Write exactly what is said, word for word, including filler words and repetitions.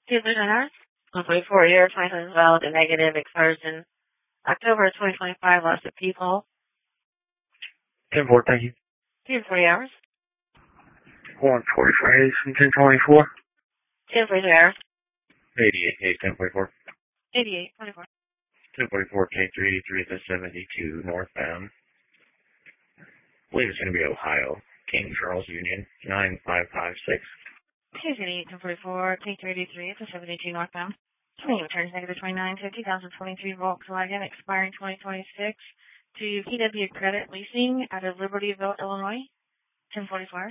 Two percenters. one twenty-four year, twenty twenty valid and negative, expires in October twenty twenty-five, lost at people. ten four, thank you. Two forty hours. one forty-five from ten twenty-four. ten forty-three hours. eighty-eight, hey, ten forty-four. eighty-eight, twenty-four. ten forty-four, K three eighty-three to seventy-two, northbound. I believe it's going to be Ohio. King Charles Union, nine five five six. two eighty-eight, ten forty-four, K three eighty-three to seventy-two, northbound. Name returns negative twenty-nine to two thousand twenty-three Volkswagen, expiring twenty twenty-six, to P W Credit Leasing out of Libertyville, Illinois. ten forty-four.